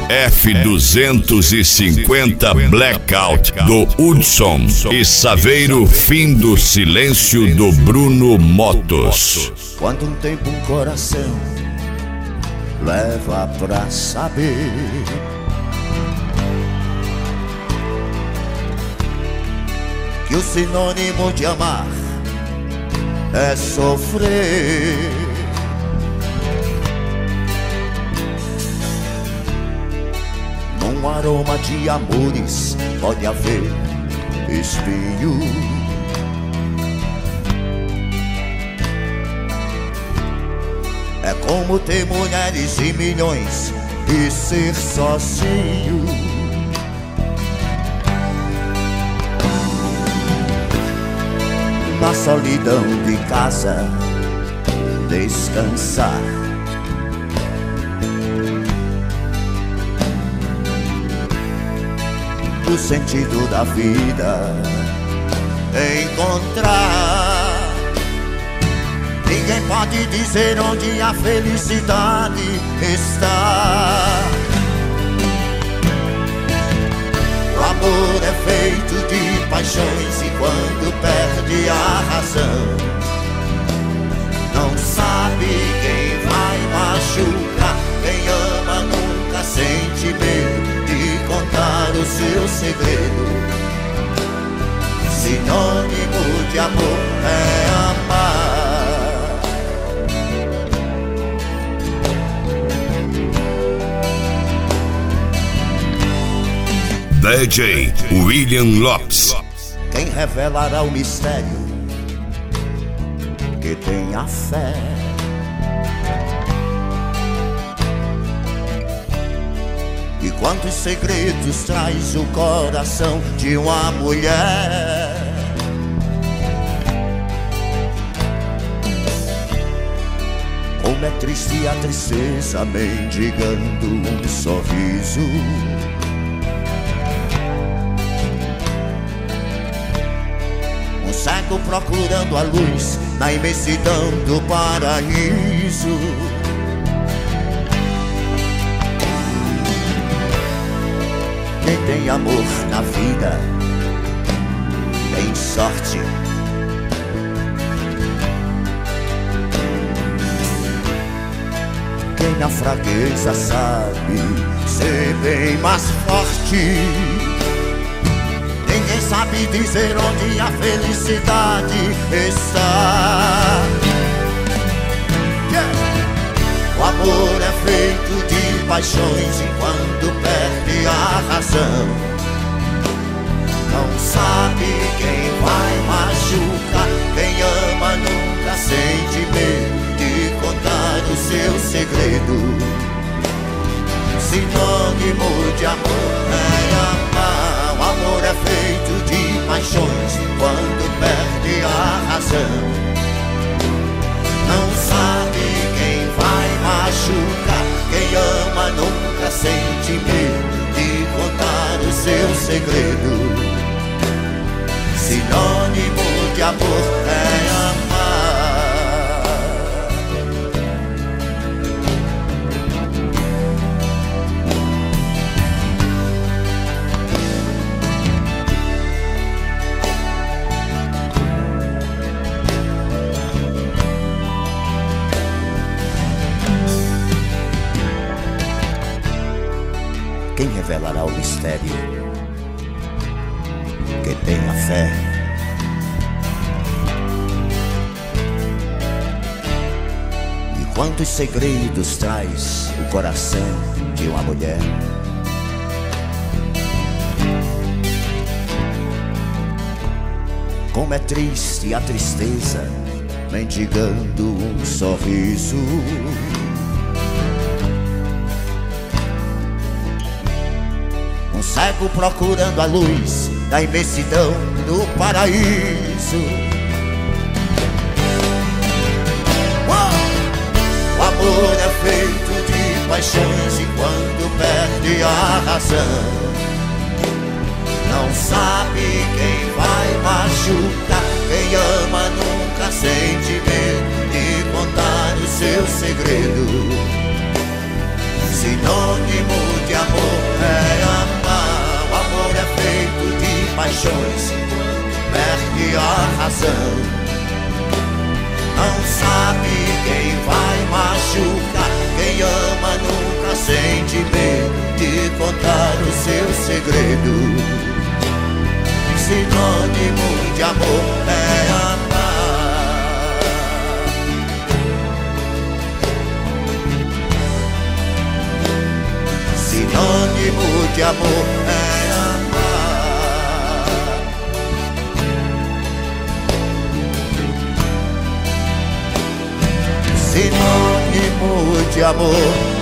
F250 Blackout do Hudson e Saveiro Fim do Silêncio do Bruno Motos. Quanto um tempo um coração leva pra saber que o sinônimo de amar é sofrer. Num aroma de amores pode haver espinho. É como ter mulheres e milhões e ser sozinho. Na solidão de casa descansar. O sentido da vida encontrar. Ninguém pode dizer onde a felicidade está. O amor é feito de paixões e quando perde a razão, não sabe quem vai machucar. Quem ama nunca sente medo de contar o seu segredo. Sinônimo de amor é amar. DJ William Lopes. Quem revelará o mistério que tem a fé? E quantos segredos traz o coração de uma mulher? Como é triste a tristeza mendigando um sorriso. Um cego procurando a luz na imensidão do paraíso. Quem tem amor na vida tem sorte. Quem na fraqueza sabe ser bem mais forte. Ninguém sabe dizer onde a felicidade está. O amor é feito de paixões e quando perde a razão, não sabe quem vai machucar. Quem ama nunca sente medo de contar o seu segredo. Sinônimo de amor é amar. O amor é feito de paixões quando perde a razão, não sabe quem vai machucar. Quem ama nunca sente medo de contar o seu segredo. Sinônimo de amor é amar. Quem revelará o mistério que tem a fé? E quantos segredos traz o coração de uma mulher? Como é triste a tristeza mendigando um sorriso. Um cego procurando a luz da imensidão do paraíso. O amor é feito de paixões e quando perde a razão, não sabe quem vai machucar. Quem ama nunca sente medo de contar o seu segredo. Sinônimo de amor amor é amar. O amor é feito de paixões, perde a razão. Não sabe quem vai machucar. Quem ama nunca sente medo de contar o seu segredo. Sinônimo de amor é amar. Sinônimo de amor é amar. Sinônimo de amor